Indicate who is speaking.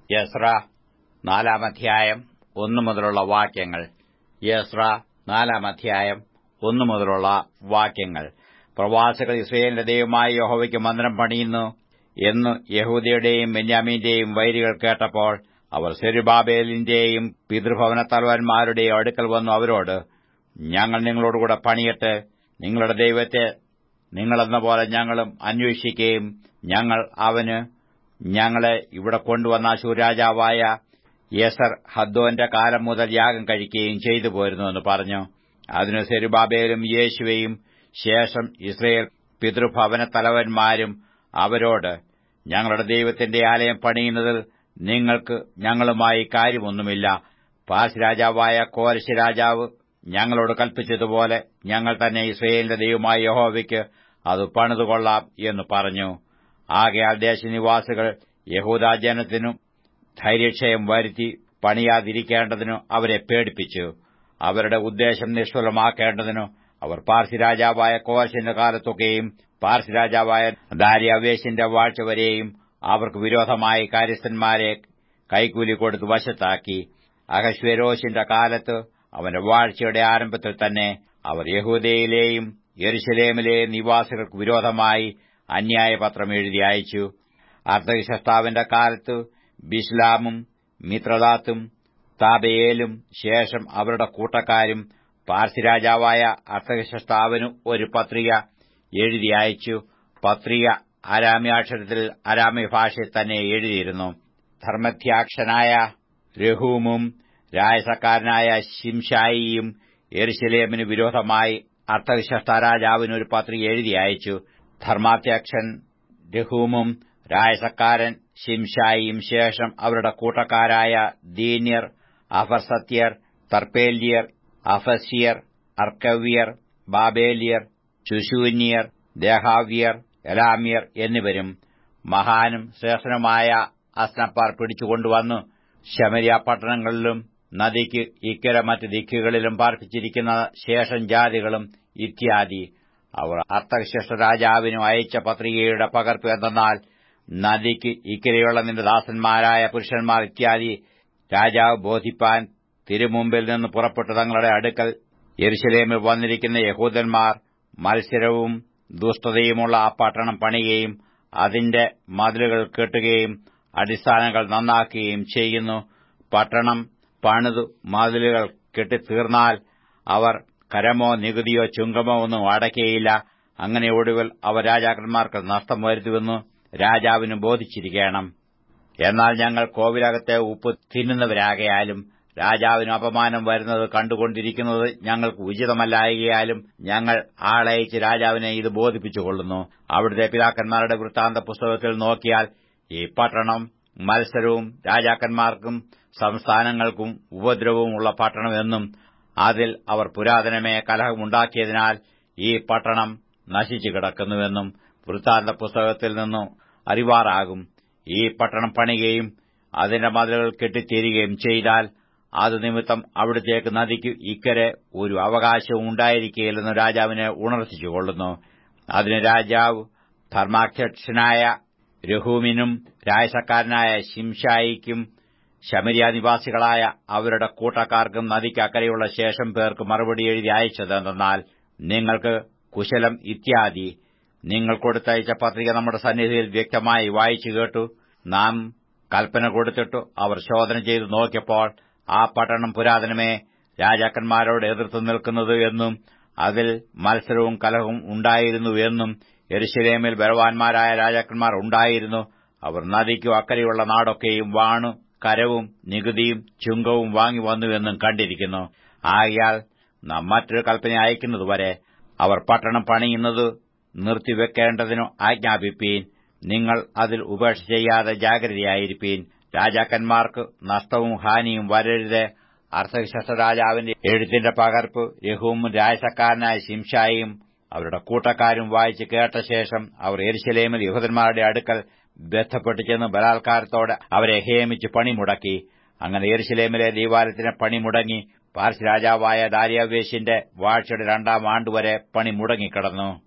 Speaker 1: യെസ്രാ 4-ാം അധ്യായം 1 മുതലുള്ള വാക്യങ്ങൾ. യെസ്രാ 4-ാം അധ്യായം 1 മുതലുള്ള വാക്യങ്ങൾ. പ്രവാസികൾ ഇസ്രായേലിന്റെ ദൈവമായ യഹോവയ്ക്ക് മന്ദിരം പണിയുന്നു എന്ന് യഹൂദയുടെയും ബെന്യാമീന്റെയും വൈരികൾ കേട്ടപ്പോൾ അവർ സെരുബ്ബാബേലിന്റെയും പിതൃഭവനത്തലവന്മാരുടെയും അടുക്കൽ വന്നു അവരോട്, ഞങ്ങൾ നിങ്ങളോടുകൂടെ പണിയട്ടെ, നിങ്ങളുടെ ദൈവത്തെ നിങ്ങളെന്ന പോലെ ഞങ്ങളും അന്വേഷിക്കുകയും ഞങ്ങൾ അവന് ഞങ്ങളെ ഇവിടെ കൊണ്ടുവന്ന അശ്ശൂർ രാജാവായ യേസർ ഹദ്ദോന്റെ കാലം മുതൽ യാഗം കഴിക്കുകയും ചെയ്തു പോരുന്നുവെന്ന് പറഞ്ഞു. അതിന് സെരുബ്ബാബേലും യേശുവയും ശേഷം ഇസ്രായേൽ പിതൃഭവനത്തലവന്മാരും അവരോട്, ഞങ്ങളുടെ ദൈവത്തിന്റെ ആലയം പണിയുന്നതിൽ നിങ്ങൾക്ക് ഞങ്ങളുമായി കാര്യമൊന്നുമില്ല. പാർസ് രാജാവായ കോരശ് രാജാവ് ഞങ്ങളോട് കൽപ്പിച്ചതുപോലെ ഞങ്ങൾ തന്നെ ഇസ്രായേലിന്റെ ദൈവമായ യഹോവയ്ക്ക് അത് പണിതുകൊള്ളാം എന്ന് പറഞ്ഞു. ആകയാൽ ദേശനിവാസികൾ യഹൂദാജനത്തിനു ധൈര്യക്ഷയം വരുത്തി പണിയാതിരിക്കേണ്ടതിനു അവരെ പേടിപ്പിച്ചു. അവരുടെ ഉദ്ദേശം നിഷ്ഫലമാക്കേണ്ടതിനു അവർ പാർസി രാജാവായ കോരശിന്റെ കാലത്തൊക്കെയും പാർസി രാജാവായ ദാര്യാവേശിന്റെ വാഴ്ച വരെയും അവർക്ക് വിരോധമായി കാര്യസ്ഥന്മാരെ കൈക്കൂലി കൊടുത്ത് വശത്താക്കി. അഹശ്വേരോശിന്റെ കാലത്ത് അവന്റെ വാഴ്ചയുടെ ആരംഭത്തിൽ തന്നെ അവർ യഹൂദയിലെയും യെരുശലേമിലെയും നിവാസികൾക്ക് വിരോധമായി അന്യായപത്രം എഴുതി അയച്ചു. അർത്തഹ്ശഷ്ടാവിന്റെ കാലത്ത് ബിശ്ലാമും മിത്രദാത്തും താബെയേലും ശേഷം അവരുടെ കൂട്ടക്കാരും പാർസി രാജാവായ അർത്തഹ്ശഷ്ടാവിന് ഒരു പത്രിക എഴുതി അയച്ചു. പത്രിക അരാമ്യാക്ഷരത്തിൽ അരാമ്യ ഭാഷയിൽ തന്നെ എഴുതിയിരുന്നു. ധർമ്മധ്യാക്ഷനായ രഹൂമും രായസക്കാരനായ ശിംശായിയും യെരുശലേമിന് വിരോധമായി അർത്തഹ്ശഷ്ടാ രാജാവിന് ഒരു പത്രിക എഴുതി അയച്ചു. ധർമാധ്യക്ഷൻ രഹൂമും രായസക്കാരൻ ശിംശായിയും ശേഷം അവരുടെ കൂട്ടക്കാരായ ദീന്യർ, അഫർസത്യർ, തർപ്പേല്യർ, അഫസ്യർ, അർക്കവ്യർ, ബാബേല്യർ, ശുശൂന്യർ, ദേഹാവ്യർ, എലാമ്യർ എന്നിവരും മഹാനും ശ്രേഷ്ഠനുമായ അസ്നപ്പാർ പിടിച്ചുകൊണ്ടുവന്നു ശമര്യ പട്ടണങ്ങളിലും നദിക്ക് ഇക്കരെ മറ്റ് ദിക്കുകളിലും പാർപ്പിച്ചിരിക്കുന്ന ശേഷം ജാതികളും ഇത്യാദി. അവർ അർത്തഹ്ശഷ്ടാ രാജാവിനു അയച്ച പത്രികയുടെ പകർപ്പ് എന്തെന്നാൽ, നദിക്ക് ഇക്കരെയുള്ള നിന്റെ ദാസന്മാരായ പുരുഷന്മാർ ഇത്യാദി രാജാവ് ബോധിപ്പാൻ തിരുമുമ്പിൽ നിന്ന് പുറപ്പെട്ടു തങ്ങളുടെ അടുക്കൽ യെരുശലേമിൽ വന്നിരിക്കുന്ന യഹൂദന്മാർ മത്സരവും ദുഷ്ടതയുമുള്ള ആ പട്ടണം പണിയുകയും അതിന്റെ മതിലുകൾ കെട്ടുകയും അടിസ്ഥാനങ്ങൾ നന്നാക്കുകയും ചെയ്യുന്നു. പട്ടണം പണിതു മതിലുകൾ കെട്ടിത്തീർന്നാൽ അവർ കരമോ നികുതിയോ ചുങ്കമോ ഒന്നും അടയ്ക്കയില്ല. അങ്ങനെ ഒടുവിൽ അവർ രാജാക്കന്മാർക്ക് നഷ്ടം വരുത്തുമെന്ന് രാജാവിന് ബോധിച്ചിരിക്കണം. എന്നാൽ ഞങ്ങൾ കോവിലകത്തെ ഉപ്പ് തിന്നുന്നവരാകയാലും രാജാവിന് അപമാനം വരുന്നത് കണ്ടുകൊണ്ടിരിക്കുന്നത് ഞങ്ങൾക്ക് ഉചിതമല്ലായകയാലും ഞങ്ങൾ ആളയച്ച് രാജാവിനെ ഇത് ബോധിപ്പിച്ചുകൊള്ളുന്നു. അവിടുത്തെ പിതാക്കന്മാരുടെ വൃത്താന്ത പുസ്തകത്തിൽ നോക്കിയാൽ ഈ പട്ടണം മത്സരവും രാജാക്കന്മാർക്കും സംസ്ഥാനങ്ങൾക്കും ഉപദ്രവവും ഉള്ള പട്ടണമെന്നും അതിൽ അവർ പുരാതനമേ കലഹമുണ്ടാക്കിയതിനാൽ ഈ പട്ടണം നശിച്ചു കിടക്കുന്നുവെന്നും വൃത്താന്ത പുസ്തകത്തിൽ നിന്നു അറിവാറാകും. ഈ പട്ടണം പണിയുകയും അതിന്റെ മതിലുകൾ കെട്ടിത്തീരുകയും ചെയ്താൽ അത് നിമിത്തം അവിടത്തേക്ക് നദിക്ക് ഇക്കരെ ഒരു അവകാശവും ഉണ്ടായിരിക്കുകയില്ലെന്ന് രാജാവിനെ ഉണർത്തിച്ചുകൊള്ളുന്നു. അതിന് രാജാവ് ധർമാധ്യക്ഷനായ രഹൂമിനും രായസക്കാരനായ ശിംശായിക്കും ശമര്യാനിവാസികളായ അവരുടെ കൂട്ടക്കാർക്കും നദിക്ക് അക്കരെയുള്ള ശേഷം പേർക്ക് മറുപടി എഴുതി അയച്ചതെന്നാൽ, നിങ്ങൾക്ക് കുശലം ഇത്യാദി. നിങ്ങൾ കൊടുത്തയച്ച പത്രിക നമ്മുടെ സന്നിധിയിൽ വ്യക്തമായി വായിച്ചു കേട്ടു. നാം കൽപ്പന കൊടുത്തിട്ടു അവർ ശോധന ചെയ്തു നോക്കിയപ്പോൾ ആ പട്ടണം പുരാതനമേ രാജാക്കന്മാരോട് എതിർത്തു നിൽക്കുന്നത് എന്നും അതിൽ മത്സരവും കലഹവും ഉണ്ടായിരുന്നു എന്നും യെരുശലേമിൽ ബലവാന്മാരായ രാജാക്കന്മാർ ഉണ്ടായിരുന്നു. അവർ നദിക്കു അക്കരെയുള്ള നാടൊക്കെയും വാണു കരവും നികുതിയും ചുങ്കവും വാങ്ങി വന്നുവെന്നും കണ്ടിരിക്കുന്നു. ആകയാൽ നാം മറ്റൊരു കൽപ്പന അയക്കുന്നതുവരെ അവർ പട്ടണം പണിയുന്നത് നിർത്തിവെക്കേണ്ടതിനു ആജ്ഞാപിപ്പീൻ. നിങ്ങൾ അതിൽ ഉപേക്ഷ ചെയ്യാതെ ജാഗ്രതയായിരിപ്പീൻ. രാജാക്കന്മാർക്ക് നഷ്ടവും ഹാനിയും വരരുത്. അർത്തഹ്ശഷ്ടാ രാജാവിന്റെ എഴുത്തിന്റെ പകർപ്പ് രഹൂമും രായസക്കാരനായ ശിംശായിയും അവരുടെ കൂട്ടക്കാരും വായിച്ചു കേട്ട ശേഷം അവർ യെരുശലേമിൽ യഹൂദന്മാരുടെ അടുക്കൽ ബന്ധപ്പെട്ടു ചെന്ന് ബലാത്കാരത്തോടെ അവരെ ഹേമിച്ച് പണിമുടക്കി. അങ്ങനെ യെരുശലേമിലെ ദൈവാലയത്തിന് പണിമുടങ്ങി. പാർസ് രാജാവായ ദാര്യാവേശിന്റെ വാഴ്ചയുടെ 2-ാം ആണ്ടുവരെ പണി മുടങ്ങിക്കിടന്നു.